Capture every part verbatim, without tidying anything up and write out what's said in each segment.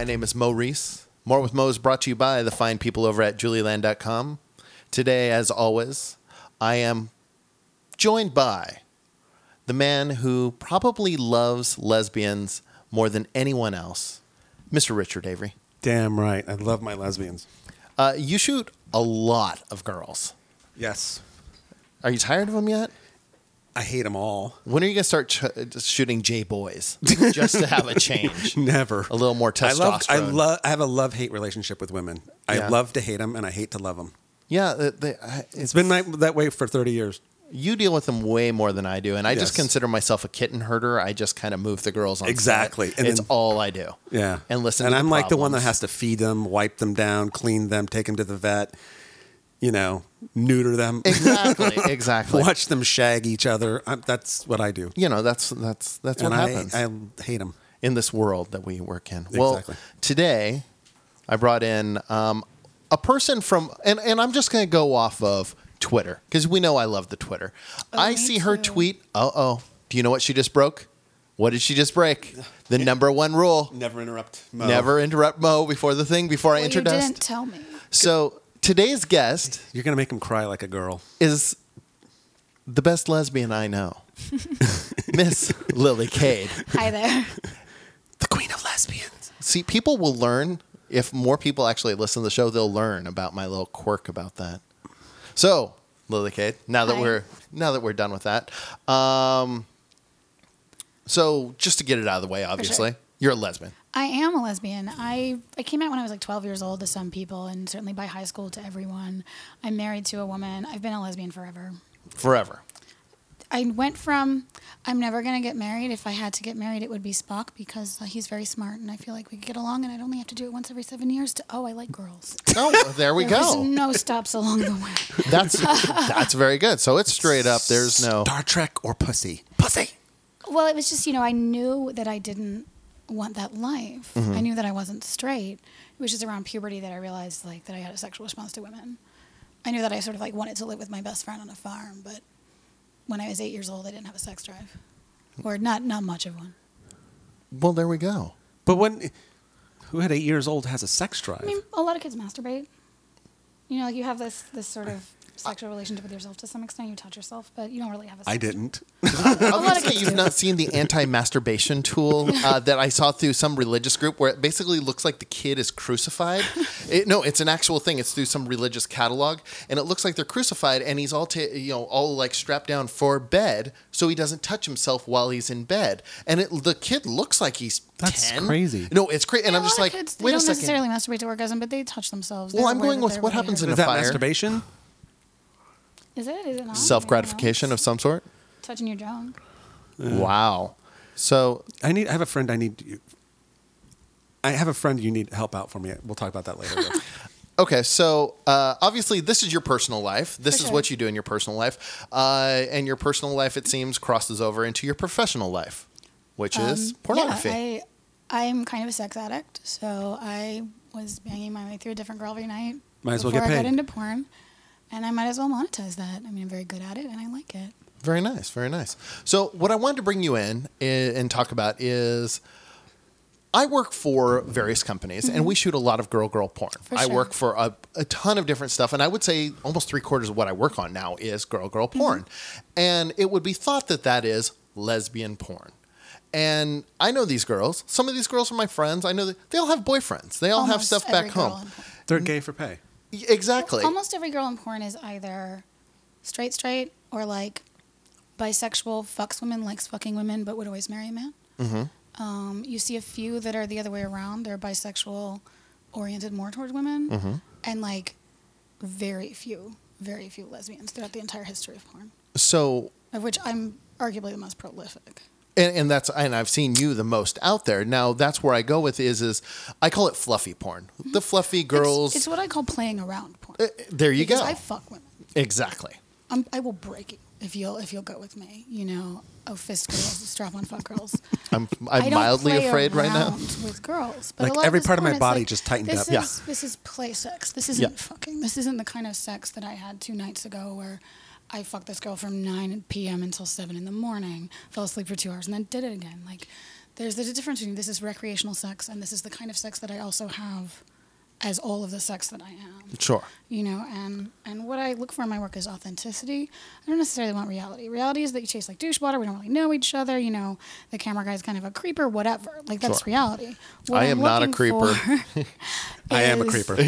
My name is Mo Reese. More with Mo is brought to you by the fine people over at Julieland dot com. Today, as always, I am joined by the man who probably loves lesbians more than anyone else, Mister Richard Avery. Damn right. I love my lesbians. Uh, you shoot a lot of girls. Yes. Are you tired of them yet? I hate them all. When are you going to start ch- shooting J-boys just to have a change? Never. A little more testosterone. I love. I love. I have a love-hate relationship with women. I Yeah. love to hate them, and I hate to love them. Yeah, the, the, I- it's, It's been that, that way for thirty years. you deal with them way more than I do, and I just Yes. consider myself a kitten herder. I just kind of move the girls on set. Exactly. And It's then- all I do. Yeah. And listen And to I'm the like the one that problems. has to feed them, wipe them down, clean them, take them to the vet. You know, neuter them. Exactly, exactly. Watch them shag each other. I, that's what I do. You know, that's that's that's and what I, happens I hate them. in this world that we work in. Well, Exactly. today I brought in um, a person from, and, and I'm just going to go off of Twitter because we know I love the Twitter. Oh, I me see her too. tweet. Uh oh. Do you know what she just broke? What did she just break? The number one rule: Never interrupt. Mo. never interrupt Mo before the thing before I Well, you introduced. didn't tell me. So today's guest You're gonna make him cry like a girl. is the best lesbian I know, Miss Lily Cade. Hi there. The queen of lesbians. See, people will learn if more people actually listen to the show. They'll learn about my little quirk about that. So, Lily Cade, now that Hi. we're now that we're done with that, um, so just to get it out of the way, obviously, sure. you're a lesbian. I am a lesbian. I, I came out when I was like twelve years old to some people, and certainly by high school to everyone. I'm married to a woman. I've been a lesbian forever. Forever. I went from, I'm never going to get married. If I had to get married, it would be Spock because uh, he's very smart, and I feel like we could get along, and I'd only have to do it once every seven years to, oh, I like girls. Oh, there we There was go. no stops along the way. That's that's very good. So it's straight up. There's no. Star Trek or pussy. Pussy. Well, it was just, you know, I knew that I didn't want that life. Mm-hmm. I knew that I wasn't straight. It was just around puberty that I realized, like, that I had a sexual response to women. I knew that I sort of, like, wanted to live with my best friend on a farm, but when I was eight years old, I didn't have a sex drive. Or not, not much of one. Well, there we go. But when who at eight years old has a sex drive? I mean, a lot of kids masturbate. You know, like, you have this, this sort of sexual relationship with yourself to some extent. You touch yourself, but you don't really have a sex I drive. didn't. Obviously, you've not seen the anti-masturbation tool uh, that I saw through some religious group where it basically looks like the kid is crucified. It, no, it's an actual thing. It's through some religious catalog, and it looks like they're crucified, and he's all ta- you know all like strapped down for bed, so he doesn't touch himself while he's in bed. And it, the kid looks like he's That's ten. crazy. No, it's crazy. And Yeah, I'm a just lot like, of kids, they wait a don't second. necessarily masturbate to orgasm, but they touch themselves. Well, They're I'm aware going that with they're what really happens in hurt. Is a that fire. masturbation? Is it? Is it not? Self-gratification of some sort. Touching your junk. Wow. So I need. I have a friend. I need. You, I have a friend. You need help out for me. We'll talk about that later. Okay, so uh, obviously this is your personal life. This For is sure. what you do in your personal life. Uh, and your personal life, it seems, crosses over into your professional life, which is Um, pornography. Yeah, I, I'm kind of a sex addict, so I was banging my way through a different girl every night. Might as well before get I got paid. into porn, and I might as well monetize that. I mean, I'm very good at it, and I like it. Very nice, very nice. So what I wanted to bring you in i- and talk about is I work for various companies, and we shoot a lot of girl-girl porn. Mm-hmm. For I sure. work for a, a ton of different stuff, and I would say almost three-quarters of what I work on now is girl-girl Mm-hmm. porn. And it would be thought that that is lesbian porn. And I know these girls. Some of these girls are my friends. I know that they all have boyfriends. They all have Almost stuff every back girl home. in porn. They're gay for pay. Y- Exactly. Almost every girl in porn is either straight, straight, or like bisexual, fucks women, likes fucking women, but would always marry a man. Mm-hmm. Um, you see a few that are the other way around. They're bisexual, oriented more towards women, Mm-hmm. and like very few, very few lesbians throughout the entire history of porn, So, of which I'm arguably the most prolific. and, and that's and I've seen you the most out there. Now that's where I go with is is I call it fluffy porn. The fluffy girls. It's, it's what I call playing around porn. Uh, there you because go. I fuck women. Exactly. I'm, I will break you if you'll if you'll go with me. You know, oh, fist girls, strap on fuck girls. I'm I I'm don't mildly play afraid right now. around with girls, but Like, a lot every this part of my porn, it's body like, just tightened this up. Is, Yeah. This is play sex. This isn't Yeah. fucking. This isn't the kind of sex that I had two nights ago where I fucked this girl from nine p.m. until seven in the morning, fell asleep for two hours, and then did it again. Like, there's there's a difference between this is recreational sex and this is the kind of sex that I also have as all of the sex that I am. Sure. You know, and and what I look for in my work is authenticity. I don't necessarily want reality. Reality is that you chase like douchewater. We don't really know each other. You know, the camera guy's kind of a creeper. Whatever. Like that's Sure. reality. What I I'm am not a looking creeper. for I am a is- creeper.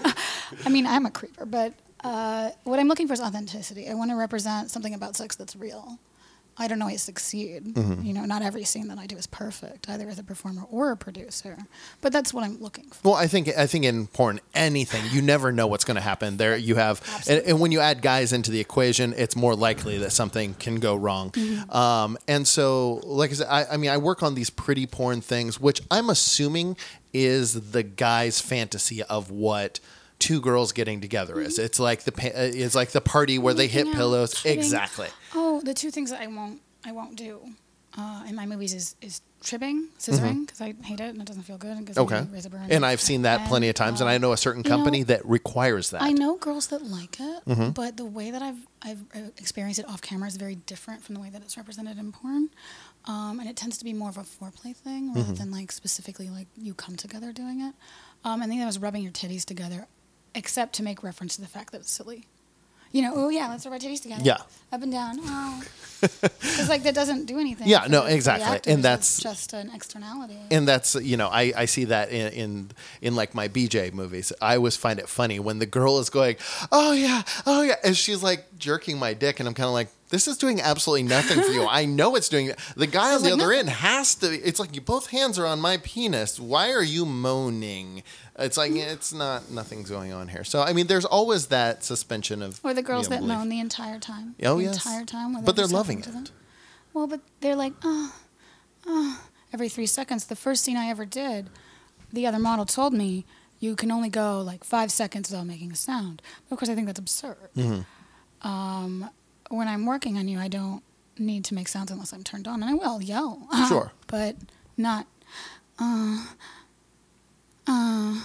I mean, I'm a creeper, but uh, what I'm looking for is authenticity. I want to represent something about sex that's real. I don't always succeed. Mm-hmm. You know, not every scene that I do is perfect, either as a performer or a producer. But that's what I'm looking for. Well, I think I think in porn, anything you never know what's going to happen. There, you have, and, Absolutely. and when you add guys into the equation, it's more likely that something can go wrong. Mm-hmm. Um, and so, like I said, I, I mean, I work on these pretty porn things, which I'm assuming is the guy's fantasy of what two girls getting together is. It's like the pa- uh, it's like the party where they hit Making out, pillows. tripping. Exactly. Oh, the two things that I won't I won't do uh, in my movies is is tripping, scissoring, because I hate it and it doesn't feel good. It gives Mm-hmm. Okay. me razor burn. And I've seen that And, plenty of times, and uh, I know a certain you know, company that requires that. I know girls that like it, Mm-hmm. but the way that I've I've uh, experienced it off camera is very different from the way that it's represented in porn, um, and it tends to be more of a foreplay thing rather Mm-hmm. than like specifically like you come together doing it. Um, and then I was rubbing your titties together, except to make reference to the fact that it's silly. You know, oh yeah, let's rub our titties together. Yeah. Up and down. Oh. Because like that doesn't do anything. Yeah, for no, the- for the exactly. actors. And that's- It's just an externality. And that's, you know, I, I see that in, in in like my B J movies. I always find it funny when the girl is going, oh yeah, oh yeah, and she's like jerking my dick, and I'm kind of like, this is doing absolutely nothing for you. I know it's doing. The guy on the like, other no. end has to. It's like you both hands are on my penis. Why are you moaning? It's like it's not. Nothing's going on here. So I mean, there's always that suspension of. Or the girls you know, that belief. moan the entire time. Oh, the yes. entire time. when But they're just loving happening to it. them. Well, but they're like, oh, oh, every three seconds. The first scene I ever did, the other model told me you can only go like five seconds without making a sound. But of course, I think that's absurd. Mm-hmm. Um, when I'm working on you, I don't need to make sounds unless I'm turned on, and I will yell. Sure. But not. Uh, uh,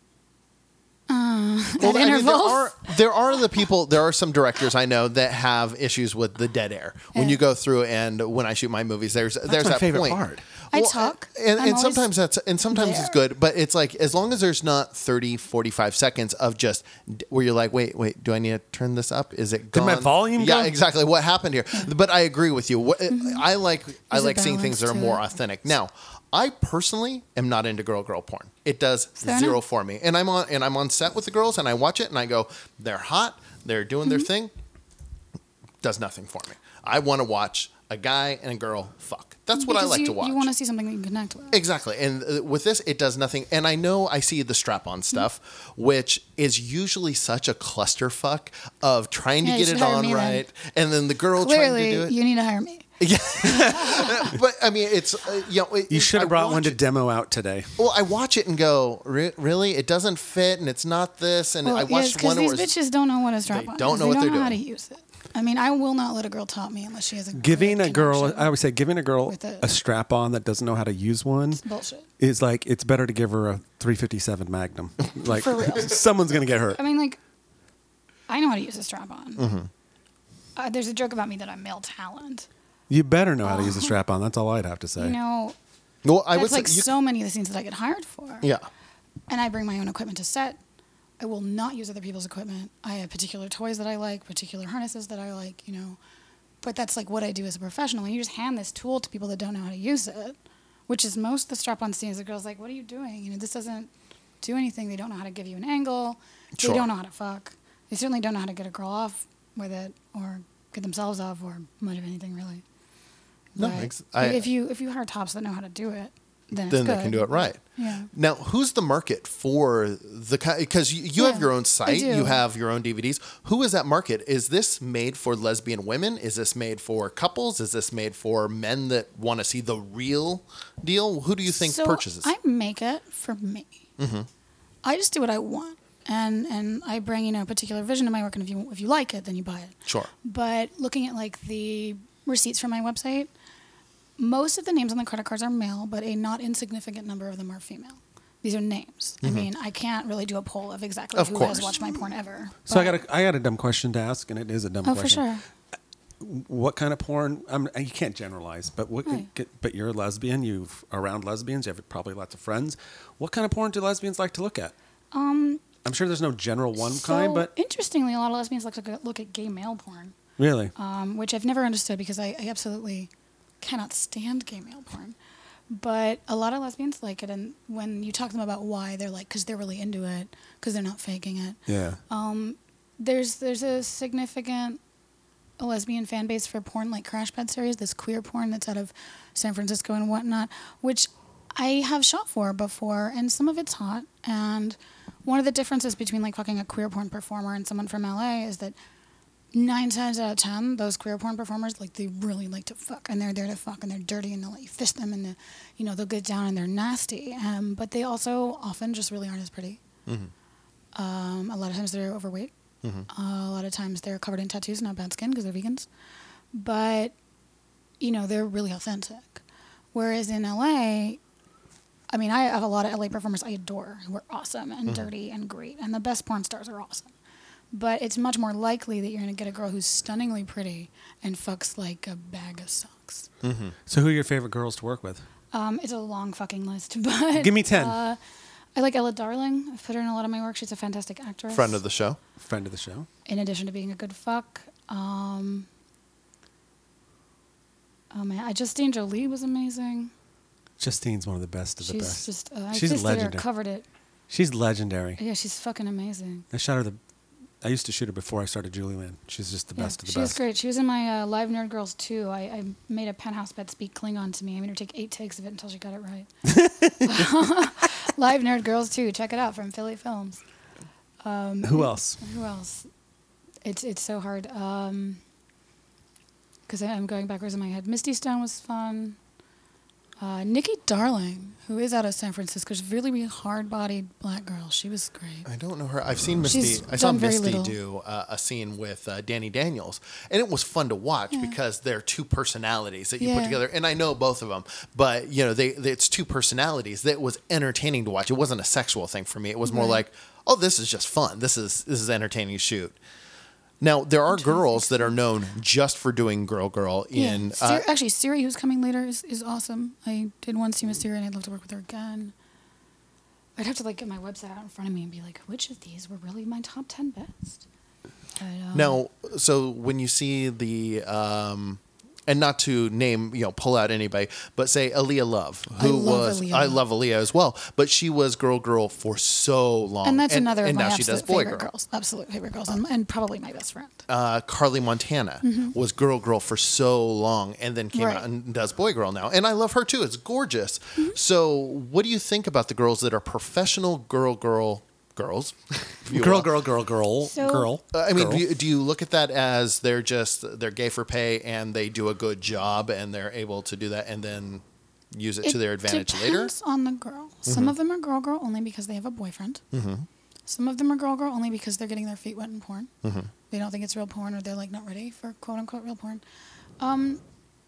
uh, Well, at I mean, there intervals. are there are the people. There are some directors I know that have issues with the dead air when Yeah. you go through. And when I shoot my movies, there's there's my that favorite point. part. I talk. and, I'm and always sometimes that's and sometimes it's there. good, but it's like as long as there's not thirty, forty-five seconds of just d- where you're like, wait, wait, do I need to turn this up? Is it gone? my volume Yeah, go? exactly. What happened here? But I agree with you. What, I like I Mm-hmm. There's a like seeing things that balance are to more it. authentic. Now, I personally am not into girl girl porn. It does Fair zero enough. for me. And I'm on and I'm on set with the girls and I watch it and I go, they're hot, they're doing their Mm-hmm. thing. Does nothing for me. I want to watch a guy and a girl fuck. That's what I Because like you, to watch. You want to see something that you can connect with. Exactly. And uh, with this, it does nothing. And I know I see the strap on stuff, which is usually such a clusterfuck of trying Yeah, to you get should it hire on me then. right. And then the girl trying to Clearly, do it. you need to hire me. But I mean, it's, uh, you know, it, You it- should I have brought one watch to it- demo out today. Well, I watch it and go, Re- really? It doesn't fit and it's not this. And Well, I yes, watched because one these where it's- bitches don't know what a strap They on don't is. know what they they're don't know how to doing. use it. I mean, I will not let a girl top me unless she has a Giving good a girl, connection. I would say, giving a girl with it. a strap on that doesn't know how to use one bullshit. is like it's better to give her a three fifty-seven Magnum. Like For real. someone's gonna get hurt. I mean, like, I know how to use a strap on. Mm-hmm. Uh, there's a joke about me that I'm male talent. You better know how to use a strap on. That's all I'd have to say. You know, well, I would that's say, like you- so many of the scenes that I get hired for. yeah. And I bring my own equipment to set. I will not use other people's equipment. I have particular toys that I like, particular harnesses that I like, you know. But that's like what I do as a professional. And you just hand this tool to people that don't know how to use it, which is most of the strap-on scenes. The girl's like, what are you doing? You know, this doesn't do anything. They don't know how to give you an angle. Sure. They don't know how to fuck. They certainly don't know how to get a girl off with it or get themselves off or much of anything, really. No, But ex- I- if you if you hire tops that know how to do it, then, Then it's they good. can do it right. Yeah. Now, who's the market for the because you, you have Yeah, your own I site, do. you have your own D V Ds. Who is that market? Is this made for lesbian women? Is this made for couples? Is this made for men that want to see the real deal? Who do you think so purchases? I make it for me. Mm-hmm. I just do what I want, and and I bring you know a particular vision to my work, and if you if you like it, then you buy it. Sure. But looking at like the receipts from my website, most of the names on the credit cards are male, but a not insignificant number of them are female. These are names. I mean, I can't really do a poll of exactly Mm-hmm. Of who course. has watched my porn ever. So I but- got a I got a dumb question to ask, and it is a dumb Oh, for question. sure. what kind of porn? Um, you can't generalize, but what? Right. But you're a lesbian. You've around lesbians. You have probably lots of friends. What kind of porn do lesbians like to look at? Um, I'm sure there's no general one so kind, but interestingly, a lot of lesbians like to go- look at gay male porn, really, um, which I've never understood because I, I absolutely cannot stand gay male porn. But a lot of lesbians like it, and when you talk to them about why, they're like, because they're really into it, because they're not faking it. yeah. Um, there's there's a significant lesbian fan base for porn like Crash Pad series, this queer porn that's out of San Francisco and whatnot, which I have shot for before, and some of it's hot. And one of the differences between like fucking a queer porn performer and someone from L A is that nine times out of ten, those queer porn performers, like, they really like to fuck, and they're there to fuck, and they're dirty, and they'll let you fist them, and the, you know, they'll get down, and they're nasty. Um, but they also often just really aren't as pretty. Mm-hmm. Um, a lot of times they're overweight. Mm-hmm. Uh, a lot of times they're covered in tattoos and have bad skin because they're vegans. But, you know, they're really authentic. Whereas in L A, I mean, I have a lot of L A performers I adore who are awesome and Mm-hmm. dirty and great, and the best porn stars are awesome. But it's much more likely that you're going to get a girl who's stunningly pretty and fucks like a bag of socks. Mm-hmm. So who are your favorite girls to work with? Um, it's a long fucking list, but... Give me ten. Uh, I like Ella Darling. I've put her in a lot of my work. She's a fantastic actress. Friend of the show. Friend of the show. In addition to being a good fuck. Um, oh, man. I, Justine Jolie was amazing. Justine's one of the best of the She's best. just... Uh, I She's fisted her, legendary. covered it. She's legendary. Yeah, she's fucking amazing. I shot her the. I used to shoot her before I started Julieland. She's just the Yeah, best of the she was best. great. She was in my uh, Live Nerd Girls too. I, I made a penthouse bed speak Klingon to me. I made her take eight takes of it until she got it right. Live Nerd Girls two. Check it out from Philly Films. Um, Who else? Who else? It's it's so hard because I'm going backwards in my head. Misty Stone was fun. Uh, Nikki Darling, who is out of San Francisco, she's a really, really hard-bodied black girl. She was great. I don't know her. I've seen Misty. She's I saw done very Misty little. do uh, a scene with uh, Danny Daniels, and it was fun to watch Yeah. because they're two personalities that you put Yeah. together. And I know both of them, but you know, they, they it's two personalities that was entertaining to watch. It wasn't a sexual thing for me. It was more Right. like, oh, this is just fun. This is this is entertaining to shoot. Now there are girls that are known just for doing girl girl in. yeah. Uh, Siri, actually, Siri, who's coming later, is, is awesome. I did one scene with Siri, and I'd love to work with her again. I'd have to like get my website out in front of me and be like, which of these were really my top ten best? But, um, Now, so when you see the, um, and not to name, you know, pull out anybody, but say Aaliyah Love, I who love was, Aaliyah I Love. love Aaliyah as well, but she was girl girl for so long. and that's another and of my now she absolute does boy favorite girl. girls. Absolute favorite girls, and, and probably my best friend. Uh, Carly Montana was girl girl for so long and then came Mm-hmm. Right. out and does boy girl now. And I love her too. It's gorgeous. Mm-hmm. So what do you think about the girls that are professional girl girl girls? if you Girl, will? girl, girl, girl, So- girl. Uh, I mean, girl. do you, do you look at that as they're just they're gay for pay and they do a good job and they're able to do that and then use it, to their advantage later? depends on the girl. Some of them are girl girl only because they have a boyfriend. Mm-hmm. Some of them are girl girl only because they're getting their feet wet in porn. Mm-hmm. They don't think it's real porn, or they're like not ready for quote unquote real porn. Um,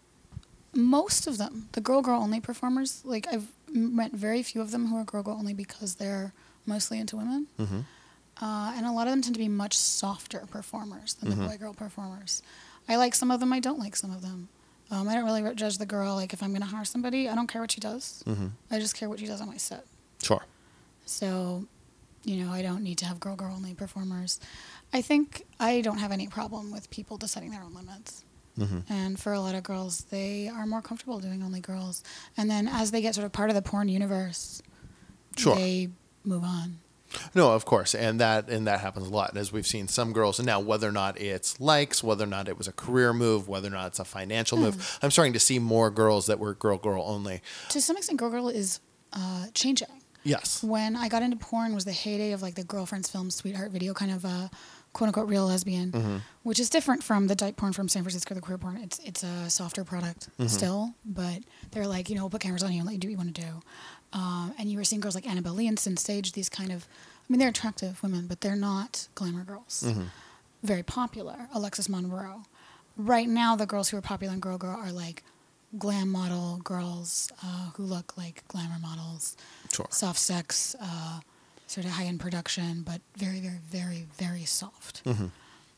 most of them, the girl girl only performers, like I've met very few of them who are girl girl only because they're mostly into women. Mm-hmm. Uh, and a lot of them tend to be much softer performers than Mhm. the boy girl performers. I like some of them, I don't like some of them. Um, I don't really judge the girl. Like, if I'm going to hire somebody, I don't care what she does. Mm-hmm. I just care what she does on my set. Sure. So, you know, I don't need to have girl girl only performers. I think I don't have any problem with people deciding their own limits. Mm-hmm. And for a lot of girls, they are more comfortable doing only girls. And then as they get sort of part of the porn universe, Sure. they move on. No, of course, and that and that happens a lot, as we've seen some girls. And now, whether or not it's likes, whether or not it was a career move, whether or not it's a financial move, I'm starting to see more girls that were girl girl only. To some extent, girl girl is uh, changing. Yes. When I got into porn was the heyday of like the girlfriend's film, sweetheart video, kind of a quote unquote real lesbian, Mm-hmm. which is different from the dyke porn from San Francisco, the queer porn. It's it's a softer product Mm-hmm. still, but they're like, you know, we'll put cameras on you and let you do what you want to do. Um, and you were seeing girls like Annabelle Lee and Sin Sage, these kind of, I mean, they're attractive women, but they're not glamour girls. Mm-hmm. Very popular. Alexis Monroe. Right now, the girls who are popular in girl girl are like glam model girls uh, who look like glamour models. Sure. Soft sex, uh, sort of high-end production, but very, very, very, very soft. Mm-hmm.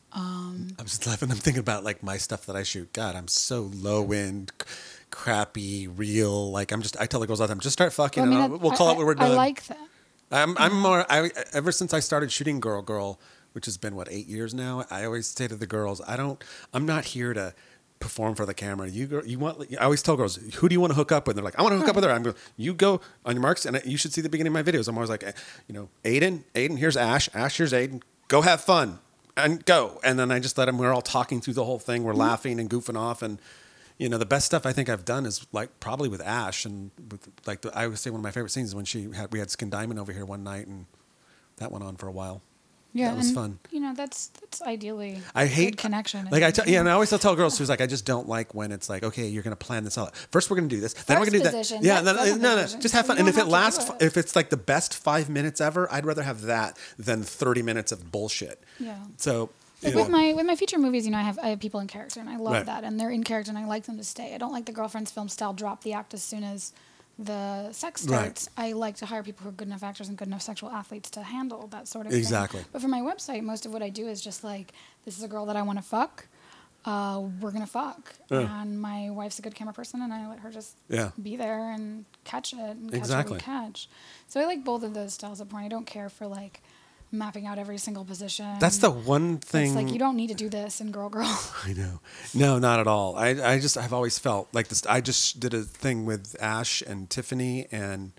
I'm just laughing. I'm thinking about like my stuff that I shoot. God, I'm so low end, c- crappy, real. Like I'm just. I tell the girls all the time, just start fucking. Well, I mean, and I'll- that- we'll call I, it when we're I, done. I like that. I'm. I'm more. I ever since I started shooting Girl Girl, which has been what eight years now. I always say to the girls, I don't. I'm not here to perform for the camera. You go. You want. I always tell girls, who do you want to hook up with? They're like, I want to hook up with her. I'm going. You go on your marks, and you should see the beginning of my videos. I'm always like, eh, you know, Aiden, Aiden, here's Ash. Ash, here's Aiden. Go have fun. And go. And then I just let them, we're all talking through the whole thing. We're laughing and goofing off. And, you know, the best stuff I think I've done is like probably with Ash. And with like, the, I would say one of my favorite scenes is when she had, we had Skin Diamond over here one night and that went on for a while. Yeah, That was and, fun. You know, that's that's ideally I hate good connection. Like I think, tell, you yeah, know? and I always tell girls who's like, I just don't like when it's like, okay, you're going to plan this out. First, we're going to do this. Then we're First going to do that. position, Yeah, then no, no, second no, no, position. just have So fun. you And if don't it have to lasts, do f- it. if it's like the best five minutes ever, I'd rather have that than thirty minutes of bullshit. Yeah. So. Like you with know. my with my feature movies, you know, I have I have people in character, and I love Right. that, and they're in character, and I like them to stay. I don't like the girlfriend's film style drop the act as soon as the sex Right. starts. I like to hire people who are good enough actors and good enough sexual athletes to handle that sort of Exactly. thing. But for my website, most of what I do is just like, this is a girl that I want to fuck. Uh, we're gonna fuck, Yeah. and my wife's a good camera person, and I let her just Yeah. be there and catch it and catch Exactly. what we catch. So I like both of those styles of porn. I don't care for like mapping out every single position. That's the one thing. It's like you don't need to do this in Girl Girl. I know. No, not at all. I, I just, I've always felt like this. I just did a thing with Ash and Tiffany and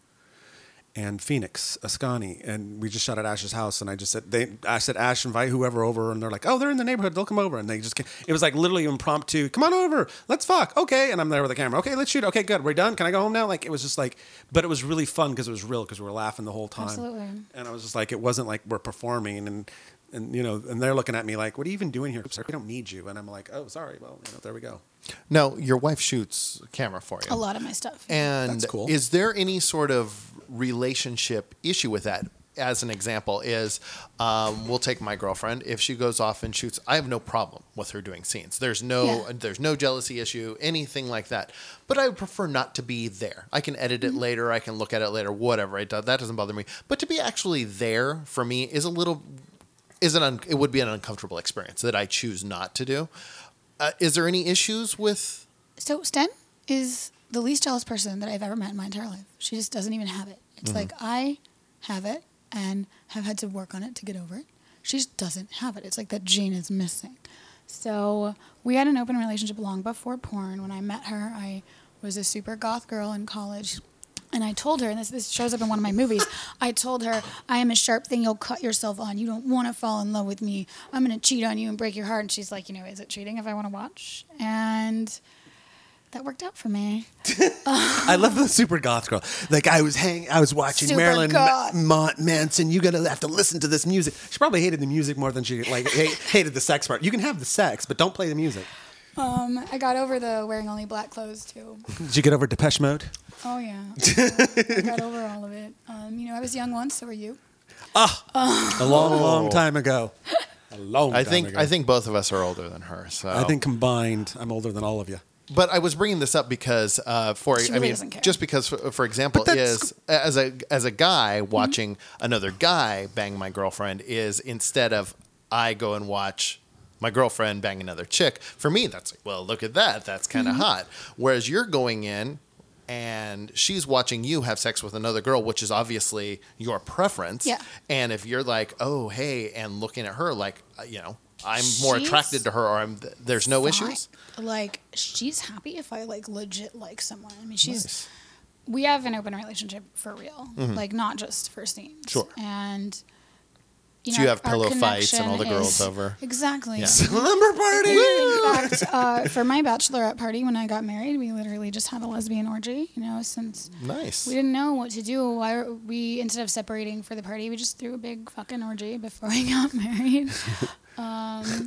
and Phoenix Ascani, and we just shot at Ash's house. And I just said, they, I said, Ash, invite whoever over, and they're like, oh, they're in the neighborhood, they'll come over. And they just, came. It was like literally impromptu. Come on over, let's fuck. Okay, and I'm there with the camera. Okay, let's shoot. Okay, good. We're done. Can I go home now? Like it was just like, but it was really fun because it was real because we were laughing the whole time. Absolutely. And I was just like, it wasn't like we're performing and. And you know, and they're looking at me like, "What are you even doing here? We don't need you." And I'm like, "Oh, sorry. Well, you know, there we go." No, your wife shoots camera for you. A lot of my stuff. And That's cool. is there any sort of relationship issue with that? As an example, is um, we'll take my girlfriend. If she goes off and shoots, I have no problem with her doing scenes. There's no Yeah. there's no jealousy issue, anything like that. But I would prefer not to be there. I can edit Mm-hmm. it later. I can look at it later. Whatever. It does, that doesn't bother me. But to be actually there for me is a little is an un, it would be an uncomfortable experience that I choose not to do. Uh, is there any issues with? So Sten is the least jealous person that I've ever met in my entire life. She just doesn't even have it. It's like I have it and have had to work on it to get over it. She just doesn't have it. It's like that gene is missing. So we had an open relationship long before porn. When I met her, I was a super goth girl in college. And I told her, and this, this shows up in one of my movies, I told her, I am a sharp thing you'll cut yourself on. You don't want to fall in love with me. I'm going to cheat on you and break your heart. And she's like, you know, is it cheating if I want to watch? And that worked out for me. I love the super goth girl. Like I was hang, I was watching Super Marilyn goth. Ma- Ma- Manson. You gotta have to listen to this music. She probably hated the music more than she like ha- hated the sex part. You can have the sex, but don't play the music. Um, I got over the wearing only black clothes, too. Did you get over Depeche Mode? Oh, yeah. I got over all of it. Um, you know, I was young once, so were you. A long, long time ago. A long. I time think ago. I think both of us are older than her. So I think combined, I'm older than all of you. But I was bringing this up because, uh, for She I really mean, doesn't care. just because, for, for example, But that's- is as a as a guy Mm-hmm. watching another guy bang my girlfriend is instead of I go and watch my girlfriend bang another chick. For me, that's like, well, look at that, that's kind of Mm-hmm. hot. Whereas you're going in and she's watching you have sex with another girl, which is obviously your preference. Yeah. And if you're like, oh hey, and looking at her like, uh, you know, I'm more She's attracted to her, or I'm there's no Fine. issues. Like, she's happy if I, like, legit like someone. I mean, she's... Nice. We have an open relationship for real. Like, not just for scenes. Sure. And... You So know, you have our pillow fights and all the connection girls is- over. Exactly. Yeah. Slumber party. In fact, uh, for my bachelorette party when I got married, we literally just had a lesbian orgy. You know, since Nice. we didn't know what to do, why we instead of separating for the party, we just threw a big fucking orgy before we got married. Um,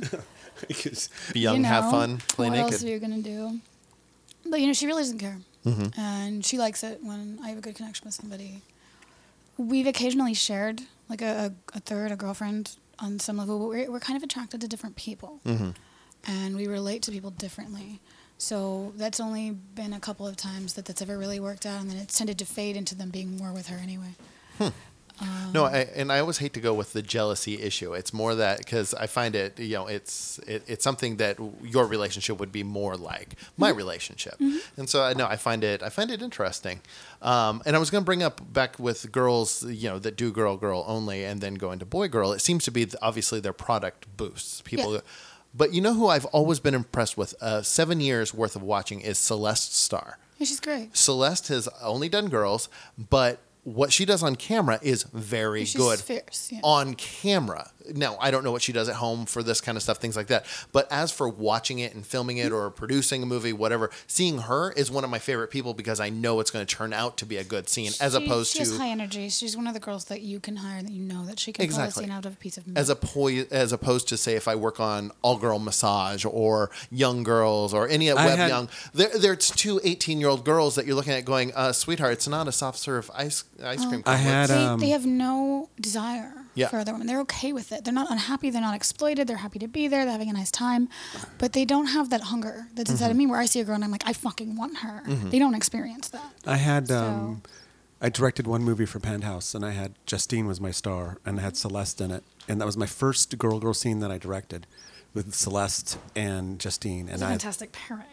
Be young, you know, have fun, play what else naked. are you gonna do? But you know, she really doesn't care, Mm-hmm. and she likes it when I have a good connection with somebody. We've occasionally shared like a, a, a third, a girlfriend on some level, but we're, we're kind of attracted to different people. Mm-hmm. And we relate to people differently. So that's only been a couple of times that that's ever really worked out, and then it's tended to fade into them being more with her anyway. Hmm. No, I, and I always hate to go with the jealousy issue. It's more that because I find it, you know, it's it, it's something that your relationship would be more like my Mm-hmm. relationship, and so I know I find it I find it interesting. Um, and I was going to bring up back with girls, you know, that do girl girl only, and then go into boy girl. It seems to be the, obviously their product boosts people. Yeah. But you know who I've always been impressed with? Uh, seven years worth of watching is Celeste Starr. Yeah, she's great. Celeste has only done girls, but what she does on camera is very She's good fierce, yeah. on camera. Now, I don't know what she does at home for this kind of stuff, things like that. But as for watching it and filming it or producing a movie, whatever, seeing her is one of my favorite people because I know it's going to turn out to be a good scene as She- opposed she to has high energy. She's one of the girls that you can hire that you know that she can pull a Exactly. scene out of a piece of meat. as a poi- as opposed to say if I work on all girl massage or young girls or any of I web had- young there there's two eighteen year old girls that you're looking at going uh, sweetheart, it's not a soft serve ice ice cream I cone. had, they, um, they have no desire Yeah. for other women. They're okay with it. They're not unhappy. They're not exploited. They're happy to be there. They're having a nice time. But they don't have that hunger that's inside Mm-hmm. of me where I see a girl and I'm like, I fucking want her. They don't experience that. I had So- um, I directed one movie for Penthouse, and I had Justine was my star, and I had Celeste in it, and that was my first girl girl scene that I directed with Celeste and Justine, It's and a I fantastic pairing.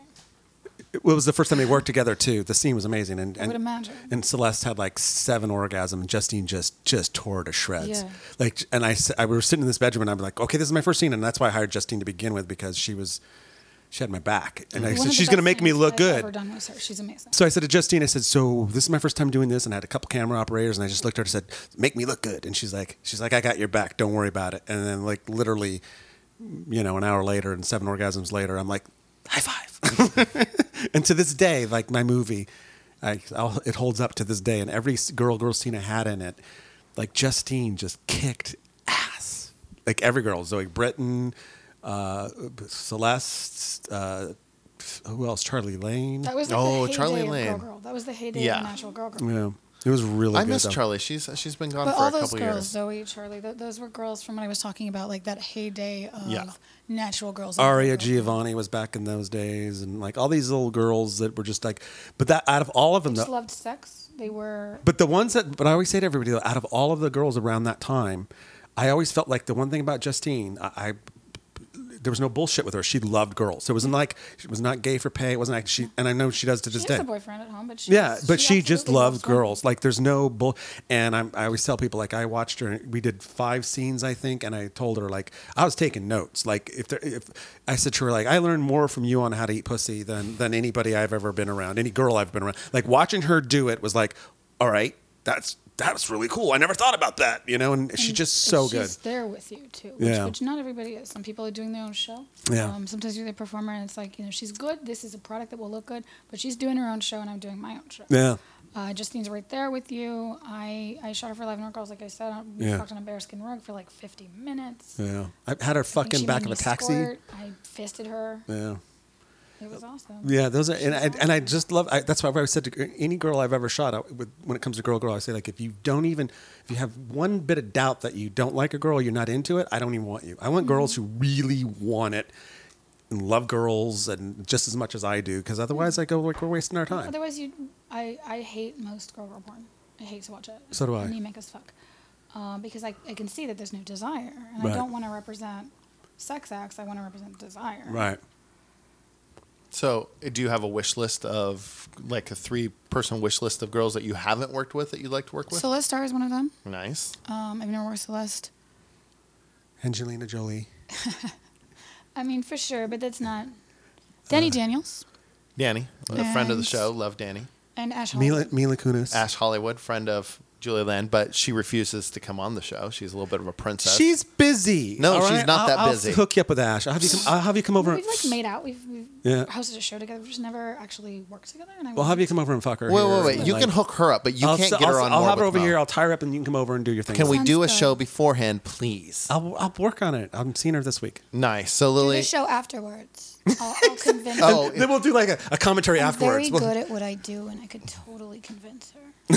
it was the first time they worked together too. The scene was amazing, and I and, would imagine. and Celeste had like seven orgasms, and Justine just just tore to shreds. Yeah. Like, and I s- I we were sitting in this bedroom, and I'm like, okay, this is my first scene, and that's why I hired Justine to begin with because she was she had my back, and I One said of the she's going to best make me things look I've good. Ever done was her. She's amazing. So I said to Justine, I said, so this is my first time doing this, and I had a couple camera operators, and I just looked at her and said, make me look good. And she's like, she's like, I got your back, don't worry about it. And then like literally, you know, an hour later and seven orgasms later, I'm like, high five. And to this day, like my movie, I, I'll, it holds up to this day. And every girl girl scene I had in it, like Justine just kicked ass. Like every girl, Zoe Britton, uh, Celeste, uh, who else? Charlie Lane. That was like Oh, the Charlie heyday Lane. of Girl Girl. That was the heyday Yeah. of Natural Girl Girl. Yeah, it was really. I good, miss though. Charlie. She's she's been gone But for all a those couple girls, years. Zoe, Charlie, th- those were girls from what I was talking about, like that heyday of Yeah. natural girls. and Aria Girl Girl. Giovanni was back in those days, and like all these little girls that were just like, but that out of all of them, They just though, loved sex. They were. but the ones that, but I always say to everybody, out of all of the girls around that time, I always felt like the one thing about Justine, I, I there was no bullshit with her. She loved girls. So it wasn't like she was not gay for pay. It wasn't like she, and I know she does to She this has day. a boyfriend at home, but she Yeah, but she, just absolutely loved loves women. girls. Like, there's no bull. And I'm, I always tell people, like, I watched her. We did five scenes, I think, and I told her, like, I was taking notes. Like, if there, if I said to her, like, I learned more from you on how to eat pussy than than anybody I've ever been around, any girl I've been around. Like, watching her do it was like, all right, that's that's really cool. I never thought about that, you know. And, she's And- just and so good. She's there with you too, which, Yeah. which not everybody is. Some people are doing their own show. Yeah. Um, sometimes you're the performer, and it's like, you know, she's good. This is a product that will look good, but she's doing her own show, and I'm doing my own show. Yeah. Uh, Justine's right there with you. I, I shot her for Eleven Girls, like I said. We Yeah. fucked on a bearskin rug for like fifty minutes. Yeah. I had her I think fucking she back made of a me taxi. squirt. I fisted her. Yeah. It was awesome. Yeah, those are, and I, She's and I awesome. just love. I, that's why I've always said to any girl I've ever shot, I, with, when it comes to girl, girl, I say like, if you don't even, if you have one bit of doubt that you don't like a girl, you're not into it, I don't even want you. I want girls who really want it and love girls and just as much as I do, because otherwise I go like we're wasting our time. Otherwise, you, I, I hate most girl girl porn. I hate to watch it. So do I. Anemic as fuck. Um, because I, I can see that there's no desire, and Right. I don't want to represent sex acts. I want to represent desire. Right. So, do you have a wish list of like a three-person wish list of girls that you haven't worked with that you'd like to work with? Celeste Starr is one of them. Nice. Um, I've never worked with Celeste. Angelina Jolie. I mean, for sure, but that's not. Danny Daniels Danny, a friend of the And- show, love Danny. and Ash Mila, Hollywood. Mila Kunis. Ash Hollywood, friend of Julia Land, but she refuses to come on the show. She's a little bit of a princess. She's busy. No, all she's right? not I'll- that I'll busy. hook you up with Ash. I'll have you come. I'll have you come over. We've like made out. We've, we've Yeah. hosted a show together. We've just never actually worked together. And I We'll have you come over and fuck her. wait, here. wait, wait. You Like, can hook her up, but you I'll, can't s- get her I'll, on I'll more have her with over Mo. here. I'll tie her up, and you can come over and do your thing. Can we Sounds do a good. show beforehand, please? I'll, I'll work on it. I'm seeing her this week. Nice. So, do Lily. the show afterwards. I'll, I'll convince Oh, her. Then we'll do like a, a commentary I'm afterwards. very We'll- good at what I do, and I could totally convince her.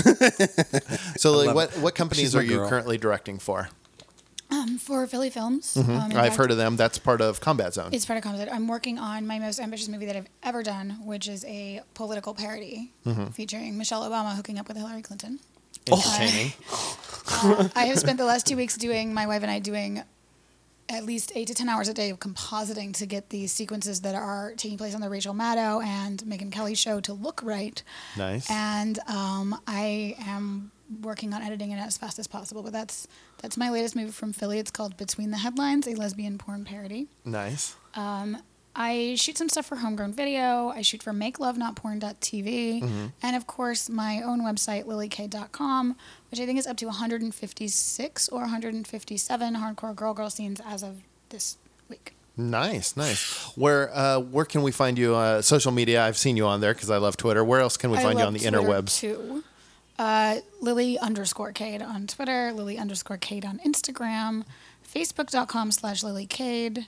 So, Lily, love what, it. what companies She's my are you girl. currently directing for? Um, for Philly Films. Um, in I've fact, heard of them. That's part of Combat Zone. It's part of Comedy. I'm working on my most ambitious movie that I've ever done, which is a political parody Mm-hmm. featuring Michelle Obama hooking up with Hillary Clinton. Entertaining. Uh, I have spent the last two weeks doing, my wife and I doing at least eight to ten hours a day of compositing to get these sequences that are taking place on the Rachel Maddow and Megyn Kelly show to look right. Nice. And um, I am working on editing it as fast as possible. But that's that's my latest movie from Philly. It's called Between the Headlines, a lesbian porn parody. Nice. Um, I shoot some stuff for Homegrown Video. I shoot for make love not porn dot t v. Mm-hmm. And, of course, my own website, lily k dot com, which I think is up to one hundred fifty-six or one hundred fifty-seven hardcore girl girl scenes as of this week. Nice, nice. Where uh, where can we find you? Uh, social media. I've seen you on there because I love Twitter. Where else can we I find you love on the Twitter, interwebs? Too. Uh, Lily underscore Cade on Twitter, Lily underscore Cade on Instagram, Facebook.com slash Lily Cade.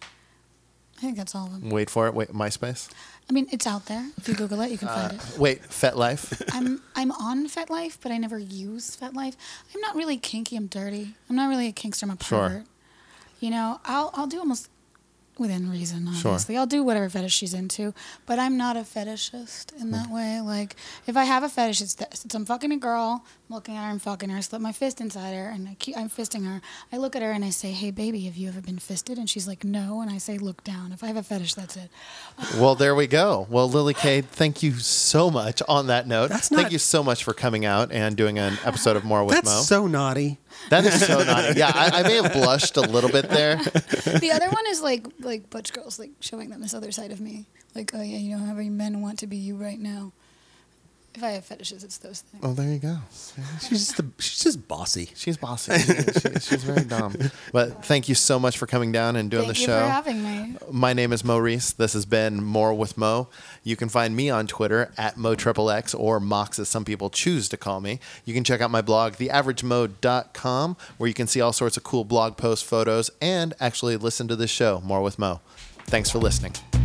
I think that's all of them. Wait for it. Wait, MySpace. I mean, it's out there. If you Google it, you can find it. Wait, FetLife. I'm I'm on FetLife, but I never use FetLife. I'm not really kinky. I'm dirty. I'm not really a kinkster. I'm a Sure. pervert. You know, I'll I'll do almost within reason. Sure. Obviously, I'll do whatever fetish she's into, but I'm not a fetishist in that way. Like, if I have a fetish, it's this: it's I'm fucking a girl, I'm looking at her, I'm fucking her, slip my fist inside her, and I keep I'm fisting her. I look at her and I say, "Hey, baby, have you ever been fisted?" And she's like, "No," and I say, "Look down." If I have a fetish, that's it. Well, there we go. Well, Lily Cade, thank you so much. On that note, That's thank not- you so much for coming out and doing an episode of More with That's Mo. so naughty. That is so naughty. Yeah, I, I may have blushed a little bit there. The other one is like like butch girls, like showing them this other side of me. Like, oh yeah, you know, how many men want to be you right now. If I have fetishes, it's those things. Oh, there you go. She's just a, she's just bossy. She's bossy. she, she's very dumb. But thank you so much for coming down and doing Thank the you show. for having me. My name is Mo Reese. This has been More with Mo. You can find me on Twitter at Mo Triple X or Mox, as some people choose to call me. You can check out my blog, the average mo dot com, where you can see all sorts of cool blog posts, photos, and actually listen to this show, More with Mo. Thanks for listening.